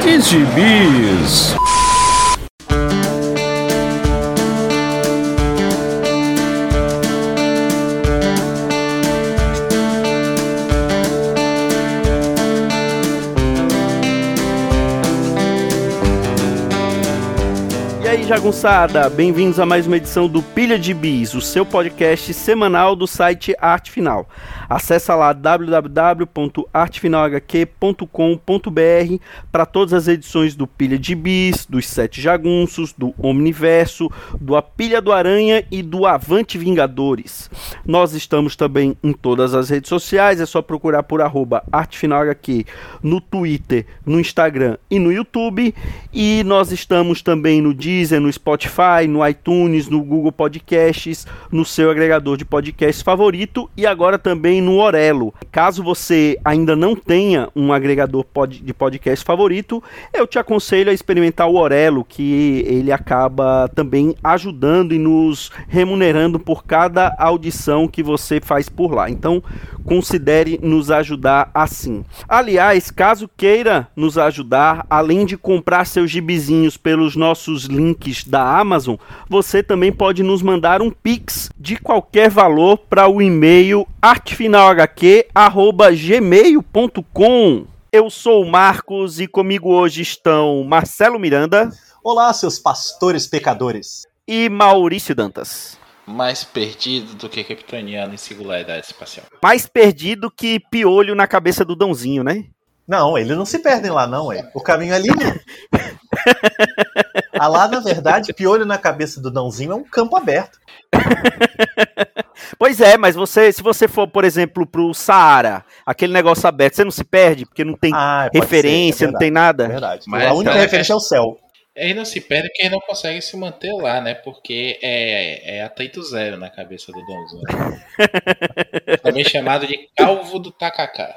de gibis. E aí, jagunçada, bem-vindos a mais uma edição do Pilha de Bis, o seu podcast semanal do site Arte Final. Acesse lá www.artefinalhq.com.br para todas as edições do Pilha de Bis, dos Sete Jagunços, do Omniverso, do A Pilha do Aranha e do Avante Vingadores. Nós estamos também em todas as redes sociais, é só procurar por @artefinalhq no Twitter, no Instagram e no YouTube. E nós estamos também no Deezer, no Spotify, no iTunes, no Google Podcasts, no seu agregador de podcasts favorito e agora também no Orelo. Caso você ainda não tenha um agregador de podcast favorito, eu te aconselho a experimentar o Orelo, que ele acaba também ajudando e nos remunerando por cada audição que você faz por lá. Então, considere nos ajudar assim. Aliás, caso queira nos ajudar, além de comprar seus gibizinhos pelos nossos links da Amazon, você também pode nos mandar um Pix de qualquer valor para o e-mail artefinalhq@gmail.com. Eu sou o Marcos e comigo hoje estão Marcelo Miranda. Olá, seus pastores pecadores. E Maurício Dantas. Mais perdido do que kryptoniano em singularidade espacial. Mais perdido que piolho na cabeça do Dãozinho, né? Não, eles não se perdem lá não, ué. O caminho é livre. Lá, na verdade, piolho na cabeça do Dãozinho é um campo aberto. Pois é, mas se você for, por exemplo, pro Saara, aquele negócio aberto, você não se perde? Porque não tem referência, não tem nada? É verdade. Mas a única referência é o céu. Ele não se perde porque ele não consegue se manter lá, né? Porque é atrito zero na cabeça do Dãozinho. Também chamado de calvo do tacacá.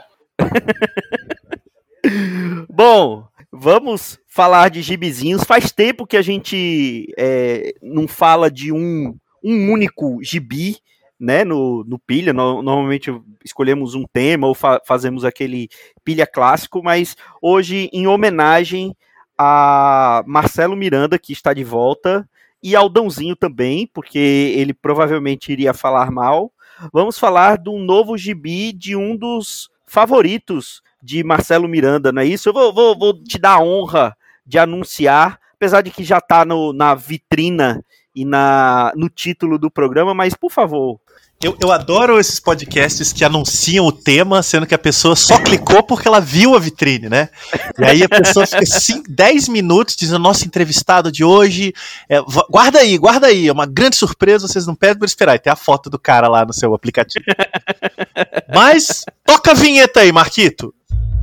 Bom, vamos falar de gibizinhos. Faz tempo que a gente não fala de um único gibi, né, no Pilha. Normalmente escolhemos um tema ou fazemos aquele Pilha clássico, mas hoje, em homenagem a Marcelo Miranda, que está de volta, e ao Dãozinho também, porque ele provavelmente iria falar mal, vamos falar de um novo gibi de um dos favoritos de Marcelo Miranda, não é isso? Eu vou te dar a honra de anunciar, apesar de que já está na vitrina e no título do programa, mas por favor. Eu adoro esses podcasts que anunciam o tema, sendo que a pessoa só clicou porque ela viu a vitrine, né? E aí a pessoa fica 10 minutos dizendo, nosso entrevistado de hoje, guarda aí, é uma grande surpresa, vocês não pedem por esperar. E tem a foto do cara lá no seu aplicativo. Mas, toca a vinheta aí, Marquito.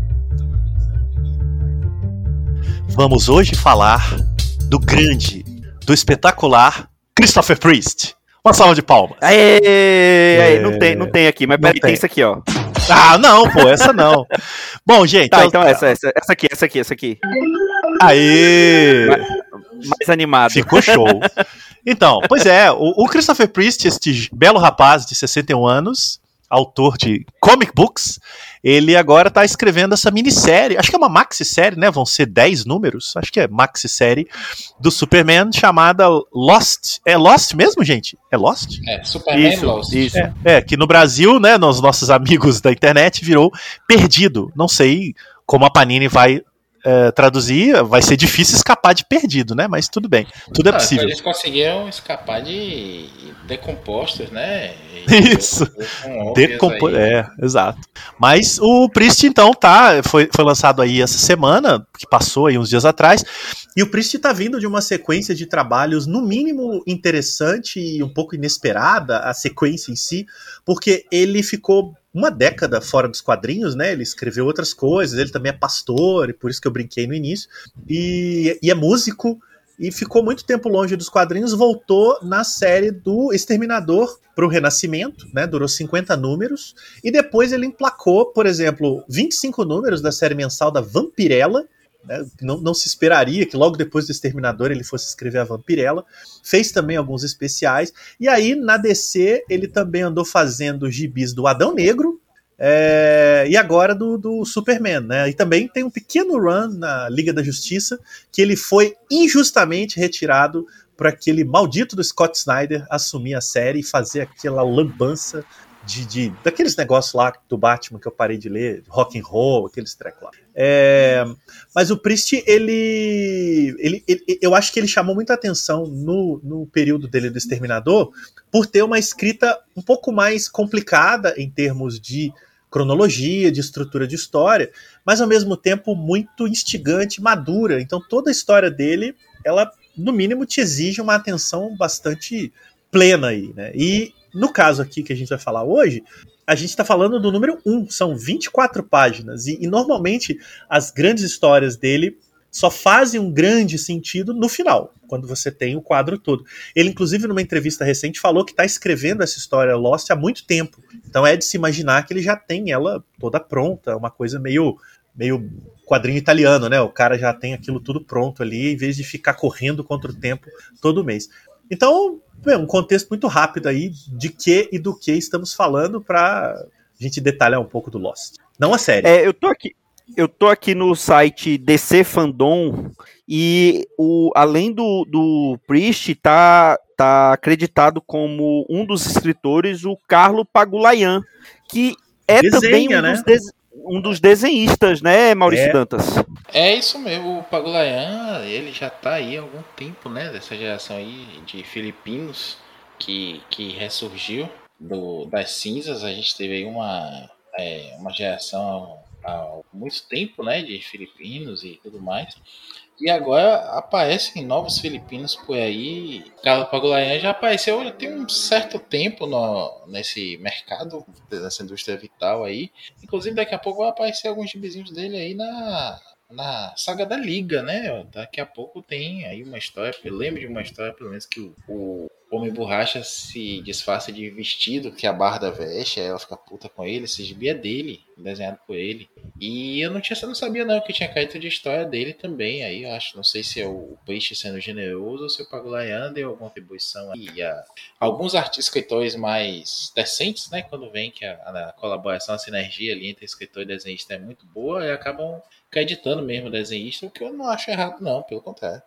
Vamos hoje falar do grande, do espetacular Christopher Priest. Uma salva de palmas. Não tem aqui, mas peraí, tem isso aqui, ó. Ah, não, pô, essa não. Bom, gente. Tá, então essa aqui. Aê! Mais animado. Ficou show. Então, pois é, o Christopher Priest, este belo rapaz de 61 anos, autor de comic books, ele agora está escrevendo essa minissérie, acho que é uma maxi-série, né? Vão ser 10 números, acho que é maxi-série do Superman, chamada Lost. É Lost mesmo, gente? É Lost? É, Superman Lost. Isso. Que no Brasil, né, nos nossos amigos da internet, virou Perdido. Não sei como a Panini vai traduzir, vai ser difícil escapar de Perdido, né? Mas tudo bem, tudo é possível. Eles conseguiram escapar de Decompostos, né? Isso. Exato. Mas o Priest, então, foi lançado aí essa semana, que passou aí uns dias atrás, e o Priest tá vindo de uma sequência de trabalhos, no mínimo interessante e um pouco inesperada, a sequência em si, porque ele ficou uma década fora dos quadrinhos, né? Ele escreveu outras coisas, ele também é pastor, e por isso que eu brinquei no início, e é músico, e ficou muito tempo longe dos quadrinhos, voltou na série do Exterminador para o Renascimento, né? Durou 50 números, e depois ele emplacou, por exemplo, 25 números da série mensal da Vampirella, né? Não se esperaria que logo depois do Exterminador ele fosse escrever a Vampirella. Fez também alguns especiais, e aí na DC ele também andou fazendo gibis do Adão Negro, E agora do Superman, né? E também tem um pequeno run na Liga da Justiça, que ele foi injustamente retirado por aquele maldito do Scott Snyder assumir a série e fazer aquela lambança daqueles negócios lá do Batman que eu parei de ler, rock and roll, aqueles trecos lá. Mas o Priest, eu acho que ele chamou muita atenção no período dele do Exterminador por ter uma escrita um pouco mais complicada em termos de cronologia, de estrutura de história, mas ao mesmo tempo muito instigante, madura. Então toda a história dele, ela no mínimo te exige uma atenção bastante plena aí, né? E no caso aqui que a gente vai falar hoje, a gente está falando do número 1, são 24 páginas, e normalmente as grandes histórias dele só fazem um grande sentido no final, quando você tem o quadro todo. Ele, inclusive, numa entrevista recente, falou que está escrevendo essa história Lost há muito tempo, então é de se imaginar que ele já tem ela toda pronta, uma coisa meio quadrinho italiano, né? O cara já tem aquilo tudo pronto ali, em vez de ficar correndo contra o tempo todo mês. Então, um contexto muito rápido aí de que e do que estamos falando para a gente detalhar um pouco do Lost. Não a série. Eu tô aqui no site DC Fandom e além do Priest tá acreditado como um dos escritores o Carlo Pagulayan, que é também um dos desenhistas, né, Maurício Dantas? É isso mesmo, o Pagulayan, ele já tá aí há algum tempo, né, dessa geração aí de filipinos que ressurgiu das cinzas. A gente teve aí uma geração há muito tempo, né, de filipinos e tudo mais. E agora aparecem novos filipinos por aí. Carlo Pagulayan já apareceu já tem um certo tempo nesse mercado, nessa indústria vital aí. Inclusive daqui a pouco vai aparecer alguns gibizinhos dele aí na saga da Liga, né? Daqui a pouco tem aí uma história, eu lembro de uma história pelo menos que o Homem Borracha se disfarça de vestido que a Barda veste, aí ela fica puta com ele, esse gibi é dele, desenhado por ele. E eu não sabia não que tinha caído de história dele também, aí eu acho, não sei se é o Peixe sendo generoso ou se o Pagulayan deu alguma contribuição aí. Alguns escritores mais decentes, né, quando vem que a colaboração, a sinergia ali entre escritor e desenhista é muito boa, e acabam acreditando mesmo o desenhista, o que eu não acho errado não, pelo contrário.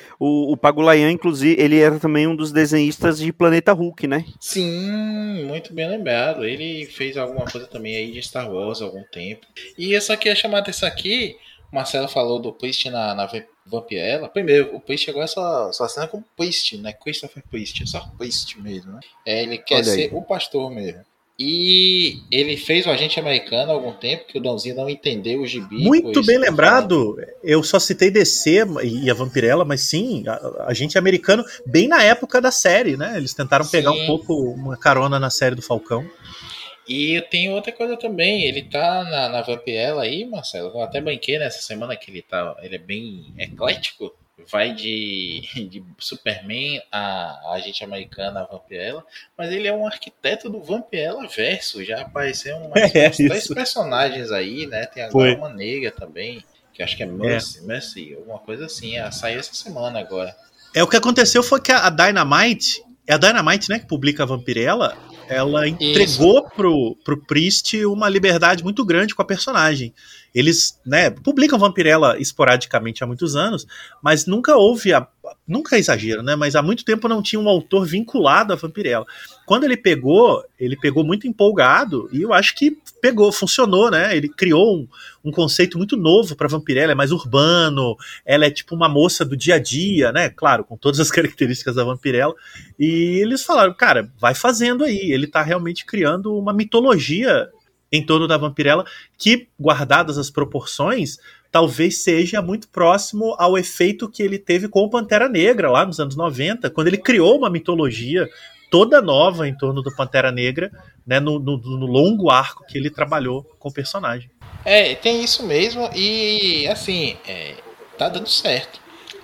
O Pagulayan, inclusive, ele era também um dos desenhistas de Planeta Hulk, né? Sim, muito bem lembrado. Ele fez alguma coisa também aí de Star Wars há algum tempo. E eu só queria chamar atenção aqui, o Marcelo falou do Priest na Vampirella. Primeiro, o Priest agora só assina como Priest, né? Christopher Priest, é só Priest mesmo, né? Ele quer ser o pastor mesmo. E ele fez o Agente Americano há algum tempo, que o Donzinho não entendeu o gibi. Muito bem lembrado. Eu só citei DC e a Vampirella, mas sim, Agente Americano, bem na época da série, né? Eles tentaram pegar um pouco uma carona na série do Falcão. E tem outra coisa também, ele tá na Vampirella aí, Marcelo, eu até banquei nessa semana que ele é bem eclético. Vai de Superman a Agente Americana, a Vampirella, mas ele é um arquiteto do Vampirella verso. Já apareceram uns 3 personagens aí, né? Tem agora uma negra também, que acho que é Mercy, alguma coisa assim. Saiu essa semana agora. O que aconteceu foi que a Dynamite, né, que publica a Vampirella, ela entregou pro Priest uma liberdade muito grande com a personagem. Eles, né, publicam Vampirella esporadicamente há muitos anos, mas nunca houve, nunca é exagero, né, mas há muito tempo não tinha um autor vinculado à Vampirella. Quando ele pegou muito empolgado, e eu acho que funcionou, né, ele criou um conceito muito novo para Vampirella, é mais urbano, ela é tipo uma moça do dia a dia, né, claro, com todas as características da Vampirella, e eles falaram, cara, vai fazendo aí, ele tá realmente criando uma mitologia em torno da Vampirella, que, guardadas as proporções, talvez seja muito próximo ao efeito que ele teve com o Pantera Negra, lá nos anos 90, quando ele criou uma mitologia toda nova em torno do Pantera Negra, né, no longo arco que ele trabalhou com o personagem. Tem isso mesmo, e assim, tá dando certo.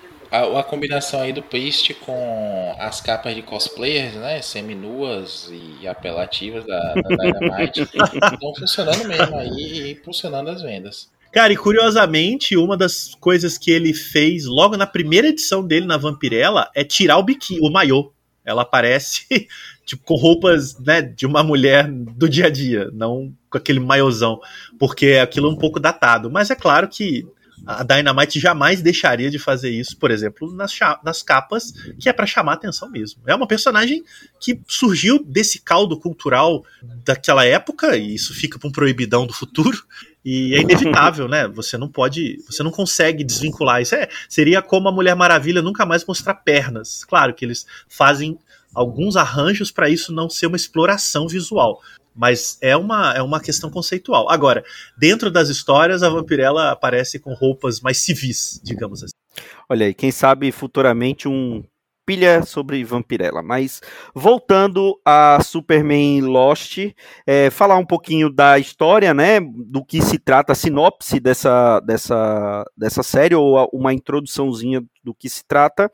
A combinação aí do Priest com as capas de cosplayers, né, semi-nuas e apelativas da Dynamite, estão funcionando mesmo aí e impulsionando as vendas. Cara, e curiosamente, uma das coisas que ele fez logo na primeira edição dele na Vampirella é tirar o maiô. ela aparece tipo, com roupas, né, de uma mulher do dia a dia, não com aquele maiôzão, porque aquilo é um pouco datado. Mas é claro que a Dynamite jamais deixaria de fazer isso, por exemplo, nas capas, que é para chamar atenção mesmo. É uma personagem que surgiu desse caldo cultural daquela época, e isso fica para um proibidão do futuro, e é inevitável, né? Você não consegue desvincular isso. Seria como a Mulher Maravilha nunca mais mostrar pernas. Claro que eles fazem alguns arranjos para isso não ser uma exploração visual, mas é uma questão conceitual. Agora, dentro das histórias, a Vampirella aparece com roupas mais civis, digamos assim. Olha aí, quem sabe futuramente um pilha sobre Vampirella. Mas voltando a Superman Lost, falar um pouquinho da história, né, do que se trata, a sinopse dessa série, ou uma introduçãozinha do que se trata.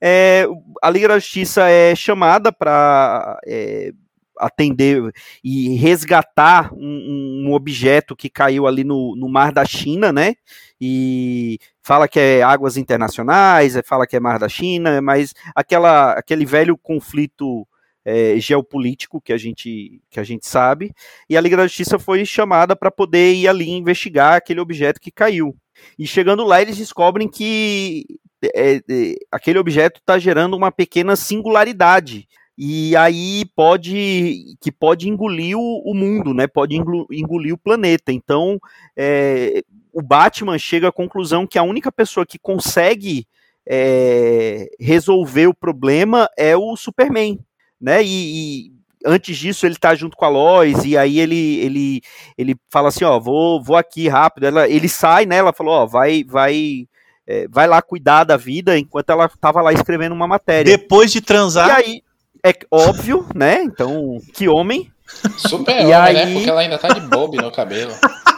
A Liga da Justiça é chamada para atender e resgatar um objeto que caiu ali no mar da China, né? E fala que é águas internacionais, fala que é mar da China, mas aquele velho conflito geopolítico que a gente sabe, e a Liga da Justiça foi chamada para poder ir ali investigar aquele objeto que caiu. E chegando lá, eles descobrem que aquele objeto está gerando uma pequena singularidade, e aí pode engolir o mundo, né? Pode engolir o planeta. Então, o Batman chega à conclusão que a única pessoa que consegue resolver o problema é o Superman, né? E antes disso ele tá junto com a Lois, e aí ele fala assim, ó, vou aqui rápido. Ele sai, né? Ela falou, ó, vai lá cuidar da vida, enquanto ela tava lá escrevendo uma matéria. Depois de transar. E aí, é óbvio, né? Então, que homem. Super-homem, né? Porque ela ainda tá de bob no cabelo.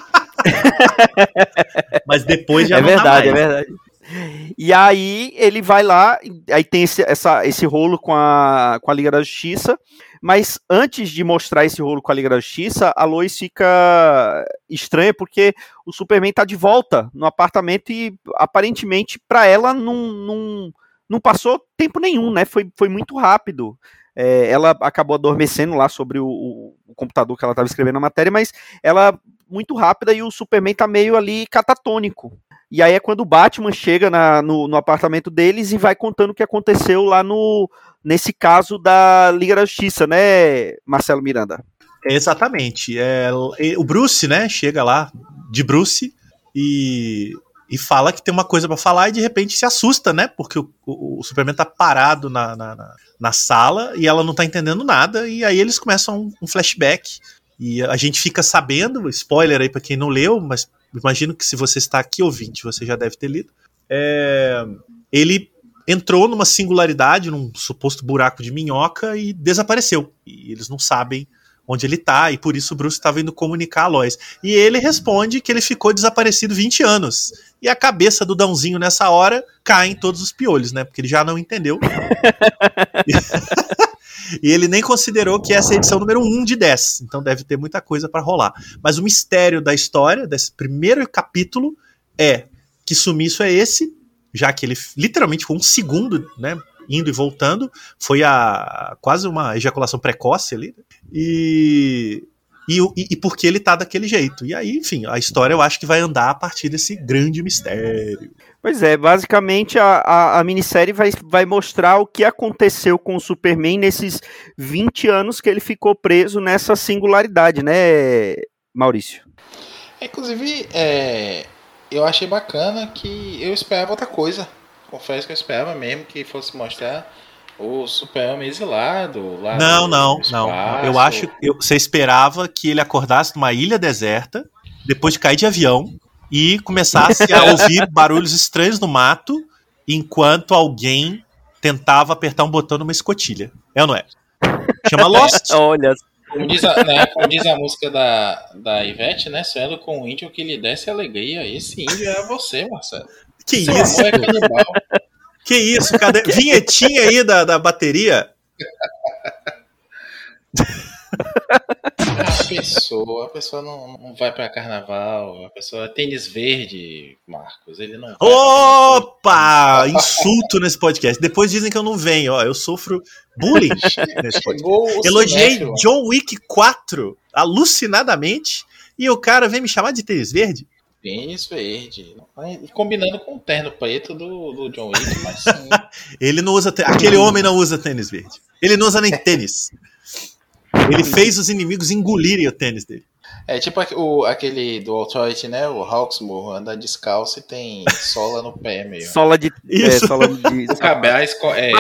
Mas depois já não verdade, tá mais. É verdade. E aí ele vai lá, aí tem esse rolo com a Liga da Justiça, mas antes de mostrar esse rolo com a Liga da Justiça, a Lois fica estranha porque o Superman tá de volta no apartamento e aparentemente para ela não passou tempo nenhum, né? Foi muito rápido. Ela acabou adormecendo lá sobre o computador que ela estava escrevendo a matéria, mas ela muito rápida e o Superman tá meio ali catatônico. E aí é quando o Batman chega no apartamento deles e vai contando o que aconteceu lá nesse caso da Liga da Justiça, né, Marcelo Miranda? Exatamente. O Bruce, né, chega lá de Bruce e fala que tem uma coisa pra falar e de repente se assusta, né? Porque o Superman tá parado na sala e ela não tá entendendo nada, e aí eles começam um flashback e a gente fica sabendo, spoiler aí pra quem não leu, mas imagino que se você está aqui ouvinte, você já deve ter lido. Ele entrou numa singularidade, num suposto buraco de minhoca e desapareceu. E eles não sabem onde ele tá, e por isso o Bruce estava indo comunicar a Lois. E ele responde que ele ficou desaparecido 20 anos. E a cabeça do Dãozinho nessa hora cai em todos os piolhos, né? Porque ele já não entendeu. E ele nem considerou que essa é a edição número 1 de 10. Então deve ter muita coisa para rolar. Mas o mistério da história, desse primeiro capítulo, é que sumiço é esse, já que ele literalmente foi um segundo, né? Indo e voltando, foi quase uma ejaculação precoce ali, e porque ele tá daquele jeito. E aí, enfim, a história eu acho que vai andar a partir desse grande mistério. Pois é, basicamente a minissérie vai mostrar o que aconteceu com o Superman nesses 20 anos que ele ficou preso nessa singularidade, né, Maurício? Inclusive, eu achei bacana que eu esperava outra coisa. Confesso que eu esperava mesmo que fosse mostrar o Super-Homem exilado lá. Não. Eu acho que você esperava que ele acordasse numa ilha deserta, depois de cair de avião, e começasse a ouvir barulhos estranhos no mato, enquanto alguém tentava apertar um botão numa escotilha. É ou não é? Chama Lost. Olha. Como diz a música da Ivete, né? Sonhando com um índio que lhe desse alegria. Esse índio é você, Marcelo. Que Seu isso? amor é canibal. Que isso? Cadê? Vinhetinha aí da bateria? A pessoa não vai pra carnaval, a pessoa tênis verde, Marcos, ele não vai. Opa! Insulto nesse podcast. Depois dizem que eu não venho, ó. Eu sofro bullying nesse podcast. Elogiei John Wick 4 alucinadamente e o cara vem me chamar de tênis verde? Tênis verde. Combinando com o terno preto do John Wick, mas sim. Ele não usa. Aquele homem não usa tênis verde. Ele não usa nem tênis. Ele fez os inimigos engolirem o tênis dele. É tipo aquele do Authority, né? O Hawksmoor anda descalço e tem sola no pé mesmo. Sola de. Sola de. O cabaz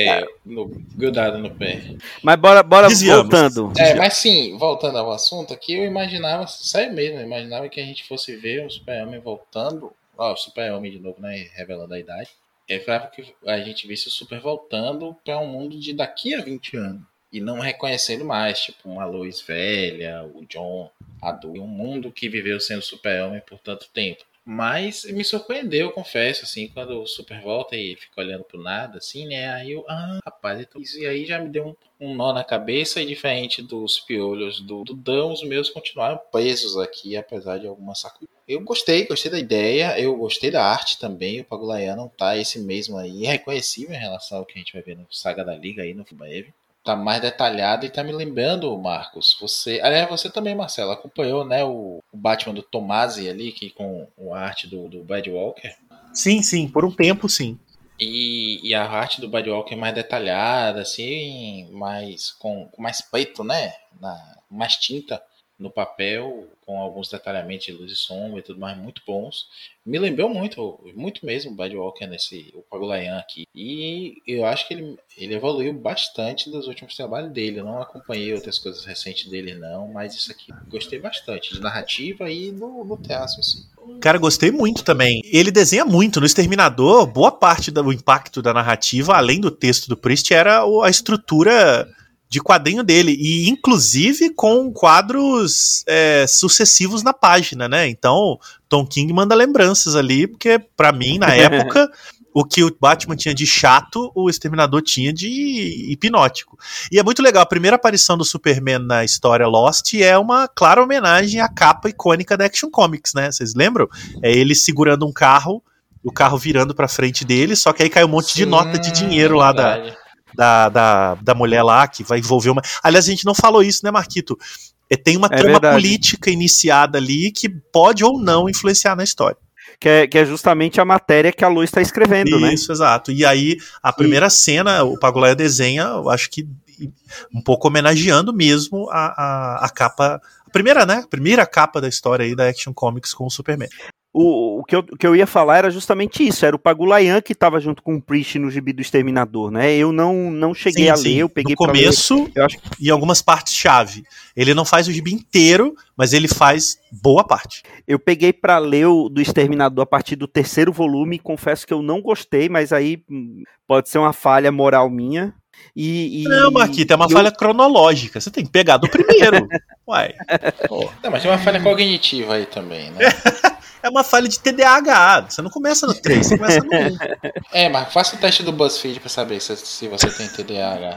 grudado no pé. Mas bora Desviamos. voltando. Mas sim, voltando ao assunto aqui, eu imaginava, sério mesmo, eu imaginava que a gente fosse ver o Super-Homem voltando. Ó, o Super-Homem de novo, né? Revelando a idade. Eu esperava que a gente visse o Super voltando para um mundo de daqui a 20 anos. E não reconhecendo mais, tipo, uma Lois velha, o John adulto, um mundo que viveu sendo Super-Homem por tanto tempo. Mas me surpreendeu, eu confesso, assim, quando o Super volta e fica olhando pro nada, assim, né? Aí eu, rapaz, e aí já me deu um nó na cabeça, e diferente dos piolhos do Dão, os meus continuaram presos aqui, apesar de algumas sacudidas. Eu gostei da ideia, eu gostei da arte também, o Pagulayan não tá esse mesmo aí, reconhecível em relação ao que a gente vai ver no Saga da Liga aí, no Fubaev. Tá mais detalhado e tá me lembrando, Marcos. Você também, Marcelo, acompanhou, né, o Batman do Tomasi ali, que com a arte do Brad Walker? Sim, por um tempo, sim. E a arte do Brad Walker mais detalhada, assim, com mais preto, né? Mais tinta no papel, com alguns detalhamentos de luz e sombra e tudo mais, muito bons. Me lembrou muito mesmo o Brad Walker o Pagulayan aqui. E eu acho que ele evoluiu bastante dos últimos trabalhos dele. Eu não acompanhei outras coisas recentes dele, não, mas isso aqui gostei bastante, de narrativa e no teatro, assim. Cara, gostei muito também. Ele desenha muito. No Exterminador, boa parte do impacto da narrativa, além do texto do Priest, era a estrutura de quadrinho dele, e inclusive com quadros sucessivos na página, né? Então, Tom King manda lembranças ali, porque pra mim, na época, o que o Batman tinha de chato, o Exterminador tinha de hipnótico. E é muito legal, a primeira aparição do Superman na história Lost é uma clara homenagem à capa icônica da Action Comics, né? Vocês lembram? É ele segurando um carro, o carro virando pra frente dele, só que aí cai um monte de nota de dinheiro lá da mulher lá, que vai envolver uma... Aliás, a gente não falou isso, né, Marquito? Tem uma trama política iniciada ali que pode ou não influenciar na história. Que é justamente a matéria que a Lois está escrevendo, né? Isso, exato. E aí, a primeira cena, o Pagulayan desenha, eu acho que um pouco homenageando mesmo a capa... A primeira capa da história aí da Action Comics com o Superman. O que eu ia falar era justamente isso, era o Pagulayan que estava junto com o Priest no gibi do Exterminador, né? Eu não cheguei a ler, eu peguei no começo eu acho... e algumas partes-chave. Ele não faz o gibi inteiro, mas ele faz boa parte. Eu peguei para ler o do Exterminador a partir do 3º volume, confesso que eu não gostei, mas aí pode ser uma falha moral minha. Não, Marquito, é uma falha cronológica. Você tem que pegar do primeiro. Uai. Não, mas tem uma falha cognitiva aí também, né? É uma falha de TDAH. Você não começa no 3, você começa no 1. Mas faça o teste do BuzzFeed pra saber se você tem TDAH.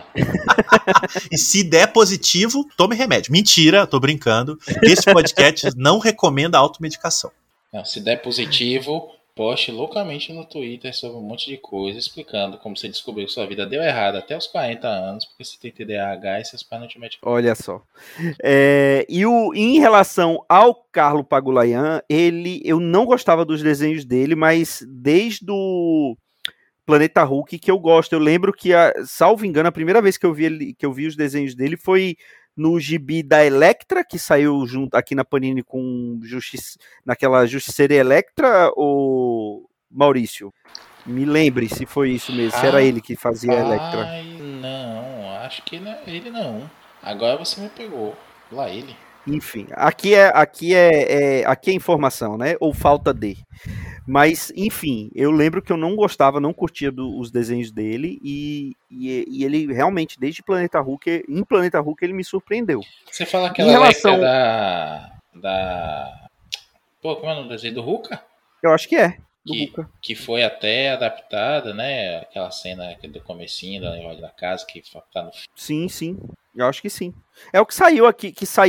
E se der positivo, tome remédio. Mentira, tô brincando. Esse podcast não recomenda automedicação. Não, se der positivo, poste loucamente no Twitter sobre um monte de coisa, explicando como você descobriu que sua vida deu errado até os 40 anos, porque você tem TDAH e seus pais não te medicam. Olha só. Em relação ao Carlo Pagulayan, eu não gostava dos desenhos dele, mas desde o Planeta Hulk que eu gosto. Eu lembro que, salvo engano, a primeira vez que eu vi os desenhos dele foi no gibi da Elektra, que saiu junto aqui na Panini com naquela Justiceira Elektra, ou Maurício? Me lembre se foi isso mesmo, se era ele que fazia a Elektra. Não, acho que ele não. Agora você me pegou. Lá ele. Enfim, aqui é informação, né? Ou falta de. Mas, enfim, eu lembro que eu não gostava, não curtia os desenhos dele, e ele realmente, desde Planeta Hulk, em Planeta Hulk, ele me surpreendeu. Você fala aquela Elektra da... Pô, como é o nome do desenho do Hulk? Eu acho que é. que foi até adaptada, né? Aquela cena do comecinho da casa que tá no filme. Sim, eu acho que sim. É o que saiu aqui,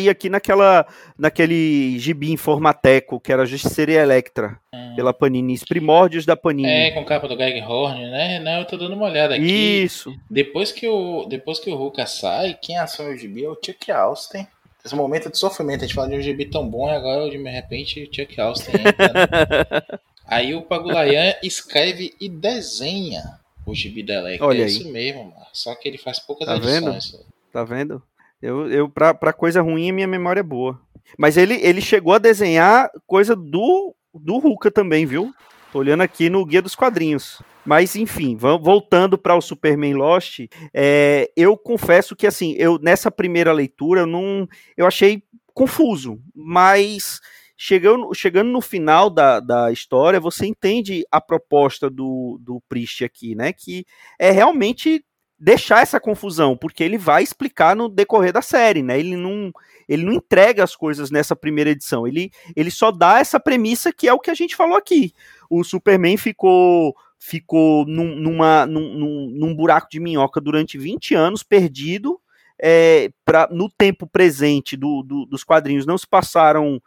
naquele gibi Informateco, que era a Justiceira Electra, pela Panini, os primórdios da Panini. Com capa do Greg Horner, né? Não, eu tô dando uma olhada aqui. Isso. Depois que o Ruka sai, quem assume o gibi é o Chuck Austen. Esse momento de sofrimento, a gente fala de um gibi tão bom e agora, de repente, o Chuck Austen entra, né? Aí o Pagulayan escreve e desenha o gibi da Electra. Olha é aí. Isso mesmo, mano. Só que ele faz poucas edições. Vendo? Tá vendo? Pra coisa ruim, a minha memória é boa. Mas ele chegou a desenhar coisa do Ruka também, viu? Tô olhando aqui no Guia dos Quadrinhos. Mas, enfim, voltando para o Superman Lost, eu confesso que, assim, nessa primeira leitura, eu achei confuso, mas chegando no final da história, você entende a proposta do Priest aqui, né? Que é realmente deixar essa confusão, porque ele vai explicar no decorrer da série, né? Ele não entrega as coisas nessa primeira edição, ele só dá essa premissa que é o que a gente falou aqui. O Superman ficou num buraco de minhoca durante 20 anos, perdido. No tempo presente dos quadrinhos não se passaram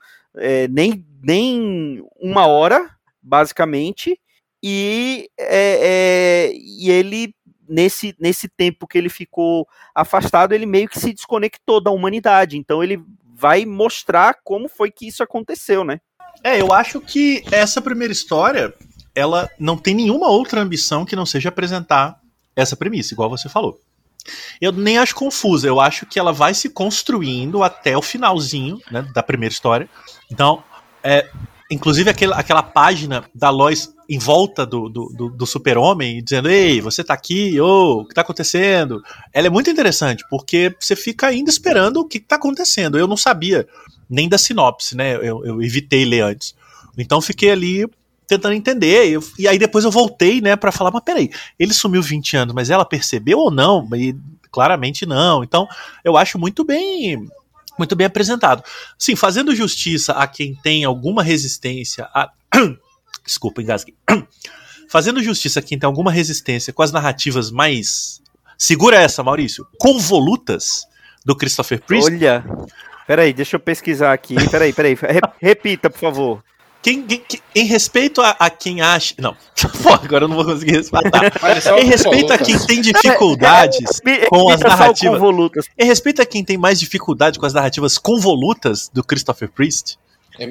nem uma hora, basicamente, e ele, nesse tempo que ele ficou afastado, ele meio que se desconectou da humanidade, então ele vai mostrar como foi que isso aconteceu, né? Eu acho que essa primeira história, ela não tem nenhuma outra ambição que não seja apresentar essa premissa, igual você falou. Eu nem acho confusa, eu acho que ela vai se construindo até o finalzinho, né, da primeira história. Então, inclusive aquela página da Lois em volta do Super-Homem, dizendo, ei, você tá aqui, o que tá acontecendo? Ela é muito interessante, porque você fica ainda esperando o que tá acontecendo. Eu não sabia nem da sinopse, né, eu evitei ler antes. Então fiquei ali tentando entender, e aí depois eu voltei, né, pra falar, mas peraí, ele sumiu 20 anos, mas ela percebeu ou não? E claramente não. Então eu acho muito bem apresentado. Sim, fazendo justiça a quem tem alguma resistência a... Desculpa, engasguei. Fazendo justiça a quem tem alguma resistência com as narrativas mais... Segura essa, Maurício. Convolutas do Christopher Priest. Olha, peraí, deixa eu pesquisar aqui. Peraí. Repita, por favor. Em respeito a quem acha... Não, pô, agora eu não vou conseguir respeitar. Em respeito a quem tem dificuldades com as narrativas... Em respeito a quem tem mais dificuldade com as narrativas convolutas do Christopher Priest...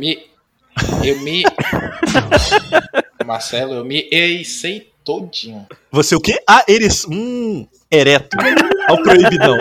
Marcelo, eu me ereicei todinho. Você o quê? Eres... ereto. Ao proibidão.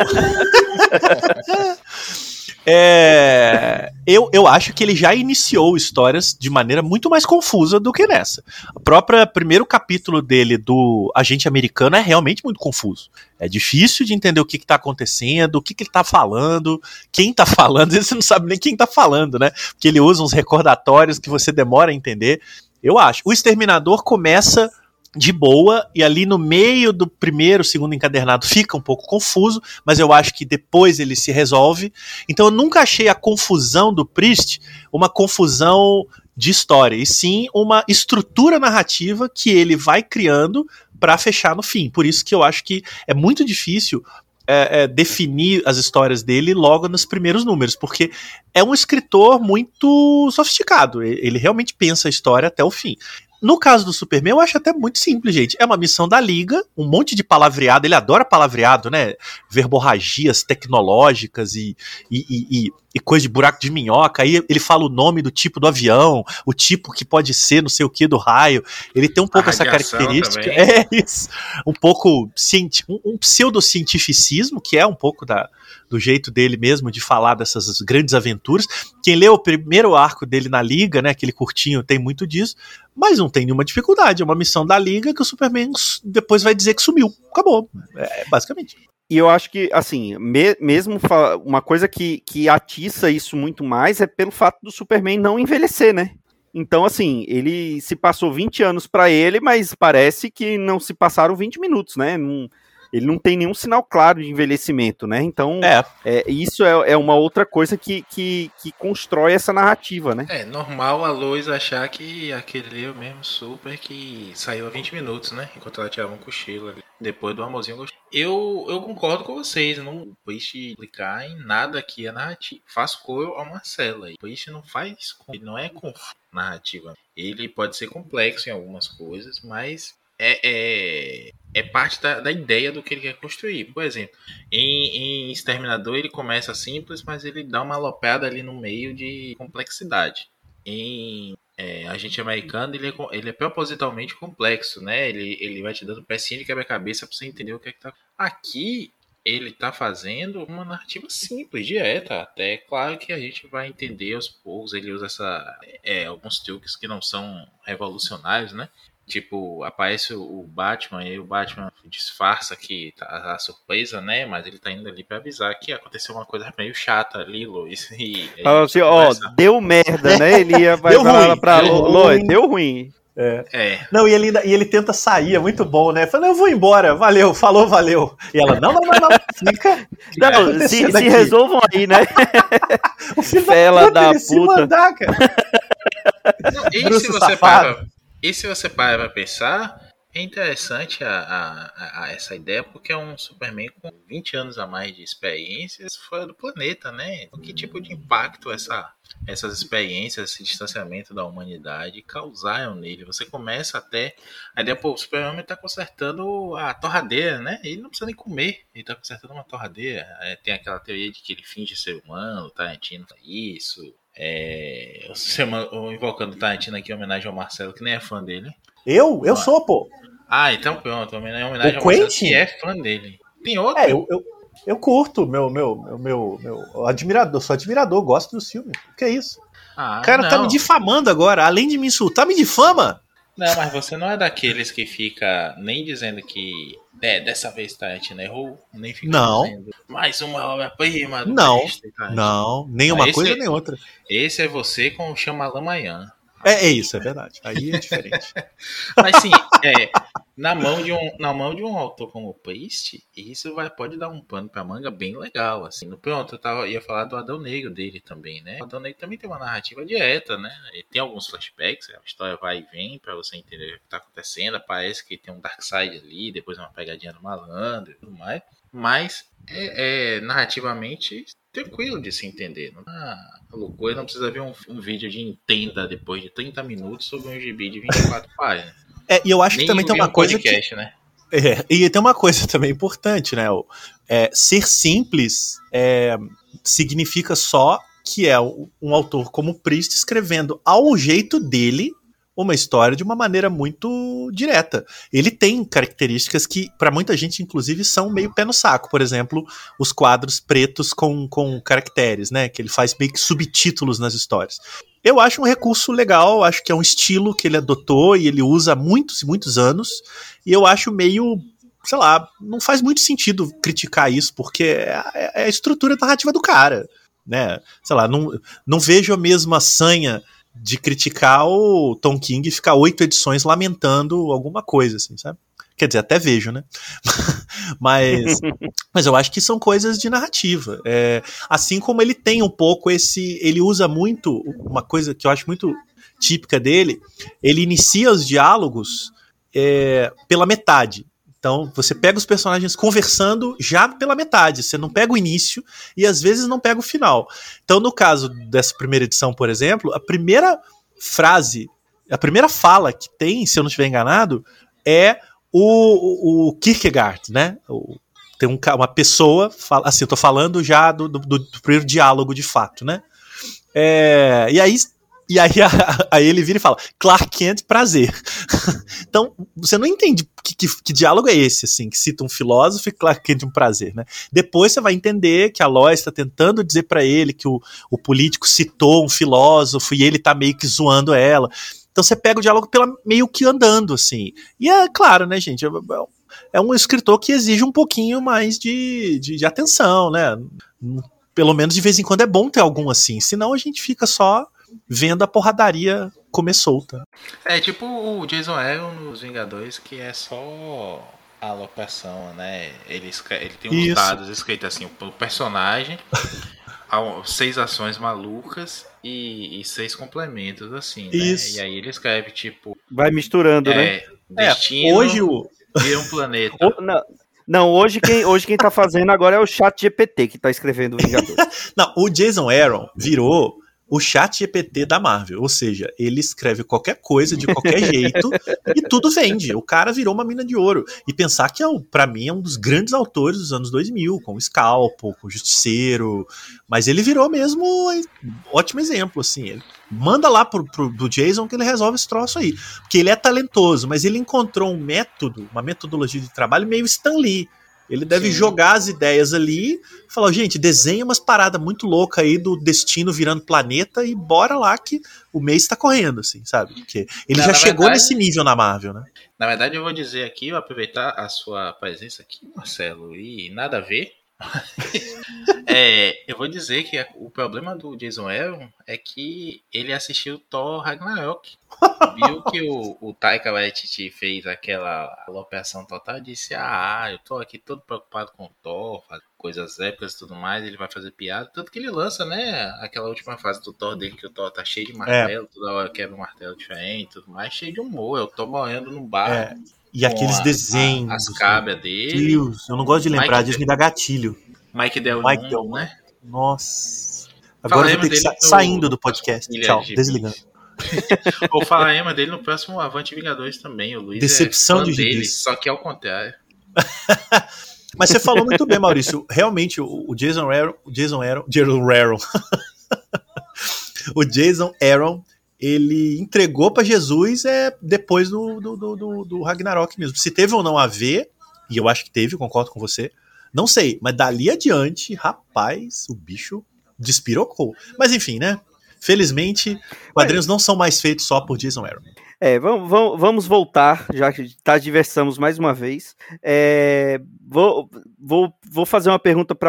Eu acho que ele já iniciou histórias de maneira muito mais confusa do que nessa. O próprio primeiro capítulo dele do Agente Americano é realmente muito confuso. É difícil de entender o que está acontecendo, o que ele está falando, quem está falando, você não sabe nem quem está falando, né? Porque ele usa uns recordatórios que você demora a entender. Eu acho. O Exterminador começa de boa, e ali no meio do primeiro, segundo encadernado fica um pouco confuso, mas eu acho que depois ele se resolve. Então eu nunca achei a confusão do Priest uma confusão de história, e sim uma estrutura narrativa que ele vai criando para fechar no fim. Por isso que eu acho que é muito difícil definir as histórias dele logo nos primeiros números, porque é um escritor muito sofisticado, ele realmente pensa a história até o fim. No caso do Superman, eu acho até muito simples, gente. É uma missão da Liga, um monte de palavreado, ele adora palavreado, né? Verborragias tecnológicas e coisa de buraco de minhoca. Aí ele fala o nome do tipo do avião, o tipo que pode ser não sei o que do raio. Ele tem um pouco essa característica. Também. É isso. Um pouco um pseudocientificismo, que é um pouco do jeito dele mesmo de falar dessas grandes aventuras. Quem leu o primeiro arco dele na Liga, né, aquele curtinho, tem muito disso, mas não tem nenhuma dificuldade. É uma missão da Liga que o Superman depois vai dizer que sumiu. Acabou, basicamente. E eu acho que, assim, mesmo uma coisa que atiça isso muito mais é pelo fato do Superman não envelhecer, né? Então, assim, ele se passou 20 anos pra ele, mas parece que não se passaram 20 minutos, né? Ele não tem nenhum sinal claro de envelhecimento, né? Então, isso é uma outra coisa que constrói essa narrativa, né? É normal a Lois achar que aquele é o mesmo super que saiu há 20 minutos, né? Enquanto ela tirava um cochilo ali, depois do amorzinho gostoso. Eu concordo com vocês, não Priest explicar em nada aqui a narrativa. Faço coro ao Marcelo aí. Priest não faz, ele não é confuso narrativa. Ele pode ser complexo em algumas coisas, mas é parte da ideia do que ele quer construir. Por exemplo, em Exterminador ele começa simples, mas ele dá uma alopeada ali no meio de complexidade. Em Agente Americano ele é propositalmente complexo, né? Ele vai te dando pecinha de quebra-cabeça pra você entender o que é que tá. Aqui ele tá fazendo uma narrativa simples, direta. Até claro que a gente vai entender aos poucos. Ele usa alguns truques que não são revolucionários, né? Tipo, aparece o Batman e o Batman disfarça que tá a surpresa, né? Mas ele tá indo ali pra avisar que aconteceu uma coisa meio chata ali, Lois. Fala assim, deu merda, né? Ele vai falar pra Lois, deu ruim. Não, e ele tenta sair, é muito bom, né? Fala, eu vou embora, valeu, falou, valeu. E ela, não, fica. Não, se resolvam aí, né? O filho Fela da puta. Se mandar, cara. Não, e se você para pra pensar, é interessante essa ideia, porque é um Superman com 20 anos a mais de experiências fora do planeta, né? Que tipo de impacto essas experiências, esse distanciamento da humanidade causaram nele? Você começa até a ideia, o Superman tá consertando a torradeira, né? Ele não precisa nem comer, ele tá consertando uma torradeira. Tem aquela teoria de que ele finge ser humano, Tarantino faz isso. Invocando o Tarantino aqui em homenagem ao Marcelo, que nem é fã dele. Eu sou, pô. Então pronto, em homenagem ao Marcelo, que é fã dele. Tem outro? Eu curto, meu admirador, sou admirador, gosto do filme. O que é isso? O cara tá me difamando agora, além de me insultar, me difama. Não, mas você não é daqueles que fica nem dizendo que dessa vez Tarantino errou, nem fica dizendo mais uma obra-prima do mestre Tarantino. Não, nem uma coisa nem outra. Esse é você com o Shyamalan Mayan. É isso, é verdade. Aí é diferente. Mas sim, na mão de um autor como o Priest, isso pode dar um pano pra manga bem legal, assim. Pronto, ia falar do Adão Negro dele também, né? O Adão Negro também tem uma narrativa direta, né? Ele tem alguns flashbacks, a história vai e vem pra você entender o que tá acontecendo. Parece que tem um Darkseid ali, depois uma pegadinha do malandro e tudo mais. Mas narrativamente tranquilo de se entender. Loucura, não precisa ver um vídeo de entenda depois de 30 minutos sobre um gibi de 24 páginas. E eu acho que também tem uma coisa podcast, né? E tem uma coisa também importante, né? Ser simples significa só que é um autor como o Priest escrevendo ao jeito dele uma história de uma maneira muito direta. Ele tem características que, para muita gente, inclusive, são meio pé no saco. Por exemplo, os quadros pretos com caracteres, né? Que ele faz meio que subtítulos nas histórias. Eu acho um recurso legal, acho que é um estilo que ele adotou e ele usa há muitos e muitos anos. E eu acho meio, sei lá, não faz muito sentido criticar isso, porque é a estrutura narrativa do cara, né? Sei lá, não vejo a mesma sanha de criticar o Tom King e ficar 8 edições lamentando alguma coisa, assim, sabe? Quer dizer, até vejo, né? mas eu acho que são coisas de narrativa. Assim como ele tem um pouco ele usa muito, uma coisa que eu acho muito típica dele, ele inicia os diálogos pela metade. Então, você pega os personagens conversando já pela metade. Você não pega o início e, às vezes, não pega o final. Então, no caso dessa primeira edição, por exemplo, a primeira frase, a primeira fala que tem, se eu não estiver enganado, é o Kierkegaard, né? Tem uma pessoa, assim, eu tô falando já do primeiro diálogo de fato, né? E aí ele vira e fala, Clark Kent, prazer. Então, você não entende que diálogo é esse, assim, que cita um filósofo e Clark Kent um prazer, né? Depois você vai entender que a Lois está tentando dizer para ele que o político citou um filósofo e ele tá meio que zoando ela. Então você pega o diálogo meio que andando, assim. E é claro, né, gente, é um escritor que exige um pouquinho mais de atenção, né? Pelo menos de vez em quando é bom ter algum assim, senão a gente fica só vendo a porradaria comer solta. É tipo o Jason Aaron nos Vingadores, que é só a alocação, né? Ele tem uns dados escritos assim, o personagem, 6 ações malucas e 6 complementos, assim, né? Isso. E aí ele escreve, tipo... Vai misturando, né? Destino, hoje vira um planeta. Não, hoje quem tá fazendo agora é o ChatGPT que tá escrevendo Vingadores. Não, o Jason Aaron virou o ChatGPT da Marvel, ou seja, ele escreve qualquer coisa de qualquer jeito e tudo vende. O cara virou uma mina de ouro. E pensar que, pra mim, é um dos grandes autores dos anos 2000, com o Scalpo, com o Justiceiro, mas ele virou mesmo um ótimo exemplo, assim. Ele manda lá pro Jason que ele resolve esse troço aí. Porque ele é talentoso, mas ele encontrou um método, uma metodologia de trabalho meio Stan Lee. Ele deve jogar as ideias ali e falar, gente, desenha umas paradas muito loucas aí do destino virando planeta e bora lá que o mês tá correndo, assim, sabe? Porque ele já chegou nesse nível na Marvel, né? Na verdade, eu vou dizer aqui, vou aproveitar a sua presença aqui, Marcelo, e nada a ver. Eu vou dizer que o problema do Jason Aaron é que ele assistiu Thor Ragnarok, viu que o Taika Waititi fez aquela alocação total e disse, eu tô aqui todo preocupado com o Thor, coisas épicas e tudo mais, ele vai fazer piada, tanto que ele lança, né, aquela última fase do Thor dele, que o Thor tá cheio de martelo, toda hora quebra um martelo diferente, tudo mais, cheio de humor, eu tô morrendo no bar. E aqueles desenhos. As cabras dele. Deus, eu não gosto de lembrar disso, me dá gatilho. Mike Del Mundo, né? Nossa. Agora eu vou ter que saindo do podcast. Tchau, desligando. Vou falar dele no próximo Avante Vingadores também. O Luiz Decepção de dele, só que ao contrário. Mas você falou muito bem, Maurício. Realmente, o Jason Aaron, ele entregou para Jesus depois do Ragnarok mesmo. Se teve ou não a ver, e eu acho que teve, concordo com você, não sei, mas dali adiante, rapaz, o bicho despirocou. Mas enfim, né? Felizmente, quadrinhos não são mais feitos só por Jason Aaron. Vamos voltar, já que diversamos mais uma vez. Vou fazer uma pergunta para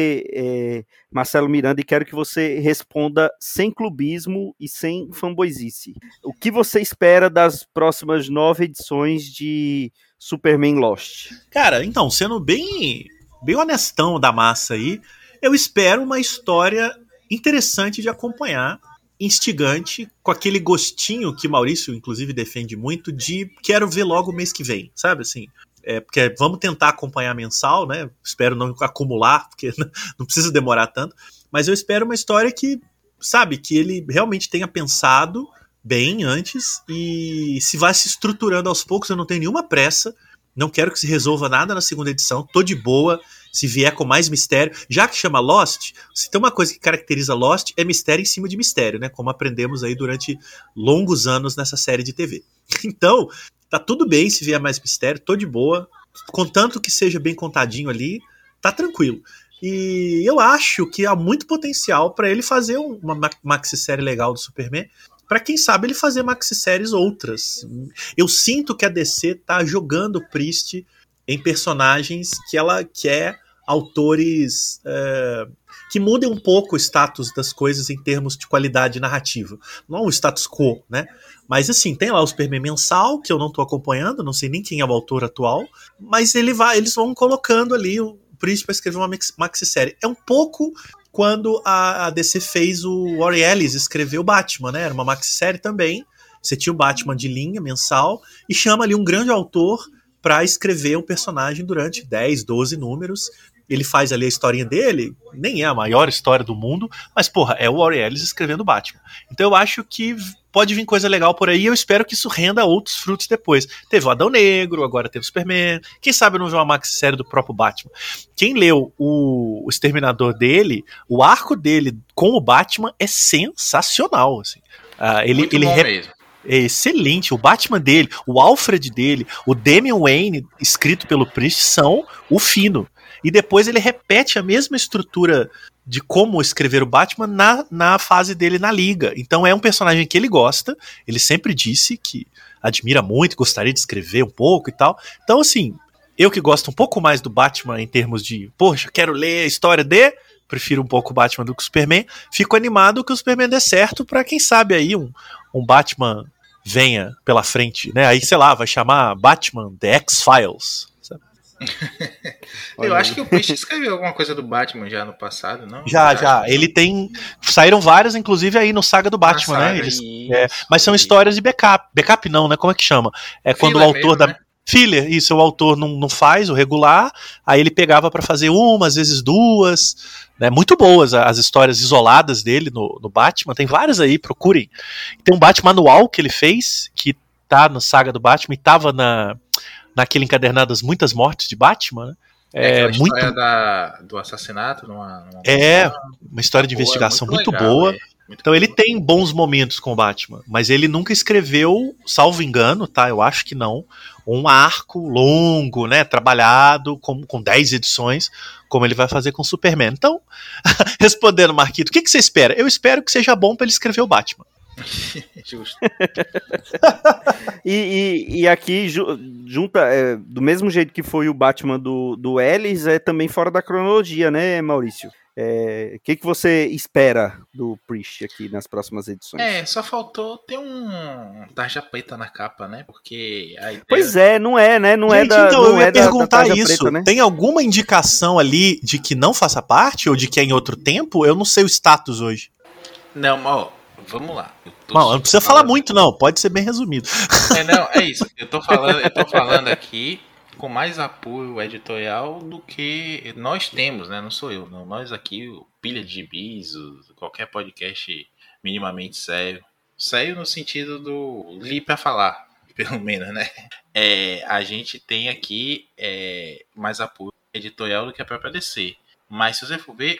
você, Marcelo Miranda, e quero que você responda sem clubismo e sem fanboyzice. O que você espera das próximas 9 edições de Superman Lost? Cara, então, sendo bem honestão da massa aí, eu espero uma história interessante de acompanhar, instigante, com aquele gostinho que Maurício, inclusive, defende muito, de quero ver logo o mês que vem, sabe, assim, porque vamos tentar acompanhar mensal, né, espero não acumular, porque não precisa demorar tanto, mas eu espero uma história que, sabe, que ele realmente tenha pensado bem antes e se vai se estruturando aos poucos. Eu não tenho nenhuma pressa, não quero que se resolva nada na segunda edição, tô de boa, se vier com mais mistério, já que chama Lost, se tem uma coisa que caracteriza Lost, é mistério em cima de mistério, né, como aprendemos aí durante longos anos nessa série de TV. Então, tá tudo bem se vier mais mistério, tô de boa, contanto que seja bem contadinho ali, tá tranquilo. E eu acho que há muito potencial para ele fazer uma maxi-série legal do Superman, para quem sabe ele fazer maxi-séries outras. Eu sinto que a DC tá jogando o Priest em personagens que ela quer autores que mudem um pouco o status das coisas em termos de qualidade narrativa. Não o status quo, né? Mas assim, tem lá o Superman mensal, que eu não tô acompanhando, não sei nem quem é o autor atual, mas eles vão colocando ali o Priest para escrever uma maxi-série. É um pouco quando a DC fez o Warren Ellis escrever o Batman, né? Era uma maxi-série também. Você tinha o Batman de linha, mensal, e chama ali um grande autor para escrever um personagem durante 10, 12 números. Ele faz ali a historinha dele, nem é a maior história do mundo, mas, porra, é o Warren Ellis escrevendo o Batman. Então eu acho que pode vir coisa legal por aí, eu espero que isso renda outros frutos depois. Teve o Adão Negro, agora teve o Superman, quem sabe não ver uma maxi-série do próprio Batman. Quem leu o Exterminador dele, o arco dele com o Batman é sensacional, assim. Ele mesmo. É excelente, o Batman dele, o Alfred dele, o Damian Wayne, escrito pelo Priest, são o fino. E depois ele repete a mesma estrutura de como escrever o Batman na fase dele na Liga. Então é um personagem que ele gosta, ele sempre disse que admira muito, gostaria de escrever um pouco e tal. Então assim, eu que gosto um pouco mais do Batman em termos de, poxa, quero ler a história prefiro um pouco o Batman do que o Superman, fico animado que o Superman dê certo pra quem sabe aí um Batman venha pela frente, né? Aí, sei lá, vai chamar Batman The X-Files, sabe? Eu acho que o Priest escreveu alguma coisa do Batman já no passado, não? Já. Ele tem. Saíram várias, inclusive, aí no Saga do Batman, Saga, né? Eles, isso, mas são histórias de backup. Backup não, né? Como é que chama? É quando o autor mesmo, da. Né? Filler, isso, o autor não faz o regular, aí ele pegava pra fazer uma, às vezes duas, né? Muito boas as histórias isoladas dele no Batman, tem várias aí, procurem. Tem um Batman anual que ele fez, que tá na Saga do Batman e tava naquele encadernado das Muitas Mortes de Batman, né? Aquela muito história do assassinato numa uma história de investigação muito legal, boa. Então ele boa. tem bons momentos com o Batman, mas ele nunca escreveu, salvo engano, tá? Eu acho que não, um arco longo, né, trabalhado com 10 edições, como ele vai fazer com o Superman. Então, respondendo, Marquito, o que você espera? Eu espero que seja bom para ele escrever o Batman. Justo. E aqui junta, do mesmo jeito que foi o Batman do Ellis, é também fora da cronologia, né, Maurício? O que você espera do Priest aqui nas próximas edições? Só faltou ter um tarja preta na capa, né? Porque a ideia... Pois é, não é, né? Não Gente, é da. então, não eu ia é perguntar da isso. preta, né? Tem alguma indicação ali de que não faça parte ou de que é em outro tempo? Eu não sei o status hoje. Não, ó, vamos lá. Não precisa falar muito, não. Pode ser bem resumido. É isso. Eu tô falando aqui com mais apoio editorial do que nós temos, né? Não sou eu, não. Nós aqui, o Pilha de Gibis, qualquer podcast minimamente sério. Sério no sentido do li pra falar, pelo menos, né? A gente tem aqui mais apoio editorial do que a própria DC. Mas se você for ver,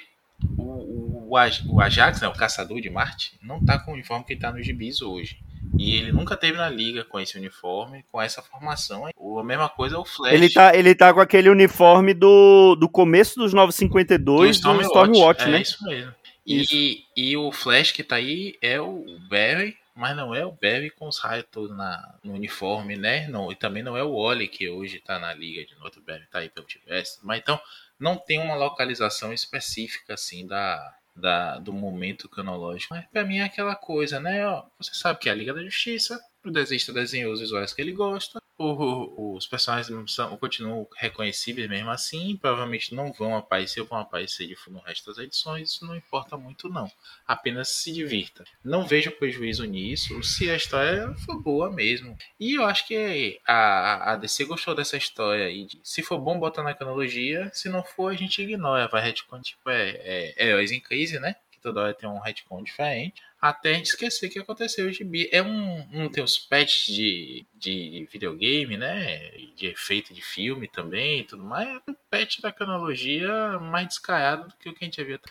o Ajax, né, o Caçador de Marte, não tá com o uniforme que tá no Gibis hoje. E ele nunca teve na liga com esse uniforme, com essa formação. A mesma coisa é o Flash. Ele tá com aquele uniforme do começo dos 952 do Stormwatch, né? É isso mesmo. E o Flash que tá aí é o Barry, mas não é o Barry com os raios todos no uniforme, né? Não, e também não é o Wally, que hoje tá na liga de novo. O Barry tá aí pelo universo. Mas então, não tem uma localização específica, assim, do momento cronológico. Mas pra mim é aquela coisa, né? Ó, você sabe que é a Liga da Justiça, o desenhista desenhou os visuais que ele gosta, os personagens continuam reconhecíveis mesmo assim, provavelmente não vão aparecer ou vão aparecer no resto das edições, isso não importa muito não, apenas se divirta. Não vejo prejuízo nisso, se a história for boa mesmo. E eu acho que a DC gostou dessa história aí, se for bom bota na cronologia, se não for a gente ignora, vai retcon, tipo Heróis em Crise, né? Que toda hora tem um retcon diferente. Até a gente esquecer que aconteceu o gibi. Tem os patches de videogame, né? De efeito de filme também e tudo mais. É um patch da cronologia mais descarado do que o que a gente havia.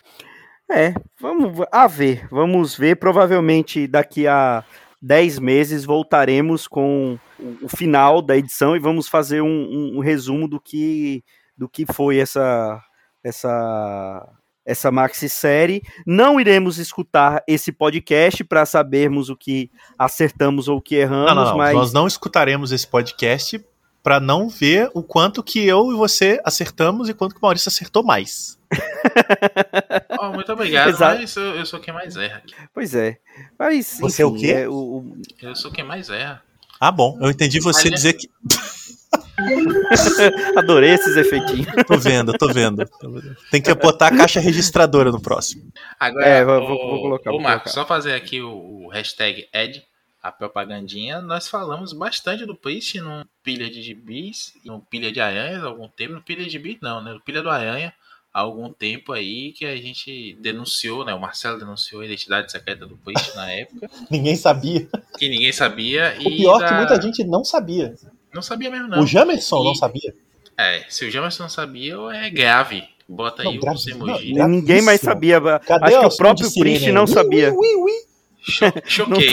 Vamos ver. Provavelmente daqui a 10 meses voltaremos com o final da edição e vamos fazer um resumo do que foi essa maxi-série. Não iremos escutar esse podcast para sabermos o que acertamos ou o que erramos. Não. Mas nós não escutaremos esse podcast para não ver o quanto que eu e você acertamos e quanto que o Maurício acertou mais. Muito obrigado, mas eu sou quem mais erra aqui. Pois é. Mas, você enfim, é o quê? Eu sou quem mais erra. Ah, bom. Eu entendi você dizer que... Adorei esses efeitinhos. Tô vendo. Tem que botar a caixa registradora no próximo. Agora, vou colocar. Marcos, só fazer aqui o hashtag Ed, a propagandinha. Nós falamos bastante do Priest no Pilha de Gibis, no Pilha de Aranhas há algum tempo. No Pilha de Gibis não, né? No Pilha do Aranha há algum tempo aí que a gente denunciou, né? O Marcelo denunciou a identidade secreta do Priest na época. Ninguém sabia. Que ninguém sabia. O pior é que muita gente não sabia. Não sabia mesmo, não. O Jamerson não sabia. Se o Jamerson não sabia, é grave. Bota aí os emojis. Ninguém mais sabia. Cadê acho que o próprio Priest não sabia. Choquei.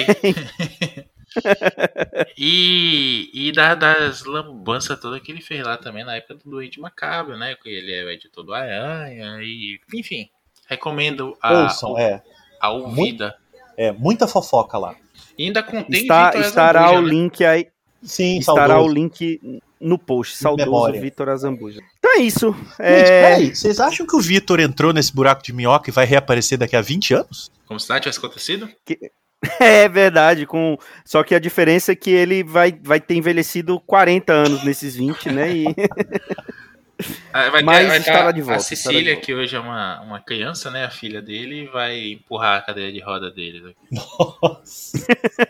E das lambanças todas que ele fez lá também na época do Doente Macabro, né? Que ele é o editor do Aranha. E, enfim, recomendo a ouvida. Muita fofoca lá. E ainda contém estará o link aí. Sim, estará saudoso. o link no post. Saudoso Vitor Azambuja. Então é isso. Gente, peraí, vocês acham que o Vitor entrou nesse buraco de minhoca e vai reaparecer daqui a 20 anos? Como se nada tivesse acontecido? É verdade, só que a diferença é que ele vai ter envelhecido 40 anos nesses 20, né? Mas estará de volta. A Cecília, que hoje é uma criança, né? A filha dele, vai empurrar a cadeira de roda deles aqui. Nossa.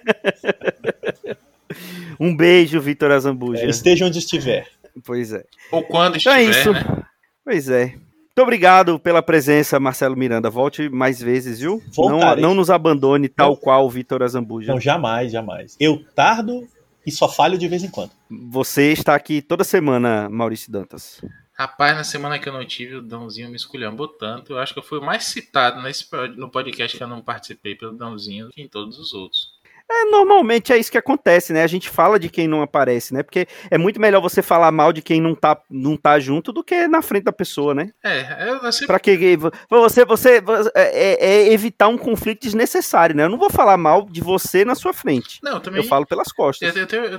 Um beijo, Vitor Azambuja. Esteja onde estiver. Pois é. Ou quando Então estiver, é isso. né? Pois é. Muito obrigado pela presença, Marcelo Miranda. Volte mais vezes, viu? Não nos abandone tal qual o Vitor Azambuja. Não, jamais, jamais. Eu tardo e só falho de vez em quando. Você está aqui toda semana, Maurício Dantas. Rapaz, na semana que eu não tive, o Dãozinho me esculhambou tanto. Eu acho que eu fui o mais citado no podcast que eu não participei pelo Dãozinho do que em todos os outros. Normalmente é isso que acontece, né? A gente fala de quem não aparece, né? Porque é muito melhor você falar mal de quem não tá junto do que na frente da pessoa, né? Eu sempre... Pra que você evitar um conflito desnecessário, né? Eu não vou falar mal de você na sua frente. Não, também... Eu falo pelas costas.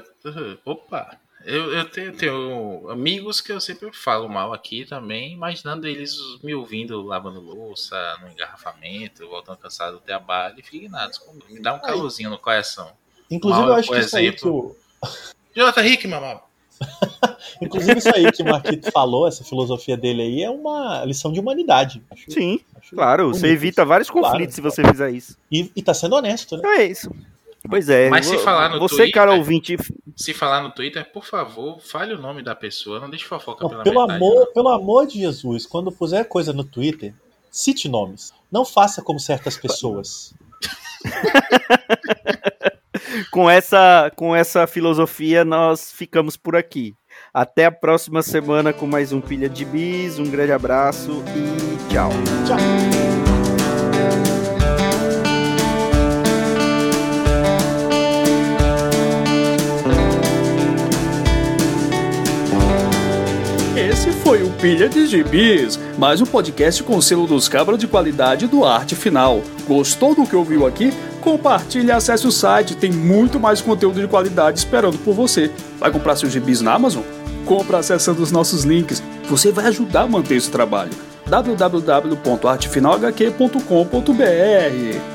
Eu tenho amigos que eu sempre falo mal aqui também, imaginando eles me ouvindo lavando louça, no engarrafamento, voltando cansado do trabalho e indignados comigo. Me dá um calorzinho no coração. Inclusive, eu acho que isso aí que o... Jonathan Hick, mamãe. Inclusive, isso aí que o Marquito falou, essa filosofia dele aí, é uma lição de humanidade. Sim, claro. Você evita vários conflitos se você fizer isso. E tá sendo honesto, né? Então é isso. Pois é. Mas se falar no você, Twitter, cara ouvinte... Se falar no Twitter, por favor, fale o nome da pessoa, não deixe fofoca Não, pela pelo amor de Jesus, quando puser coisa no Twitter, cite nomes. Não faça como certas pessoas. Com essa filosofia, nós ficamos por aqui. Até a próxima semana com mais um Pilha de Bis. Um grande abraço e tchau. Tchau. Esse foi o Pilha de Gibis, mais um podcast com o selo dos cabras de qualidade do Arte Final. Gostou do que ouviu aqui? Compartilhe e acesse o site, tem muito mais conteúdo de qualidade esperando por você. Vai comprar seus gibis na Amazon? Compra acessando os nossos links. Você vai ajudar a manter esse trabalho. www.artefinalhq.com.br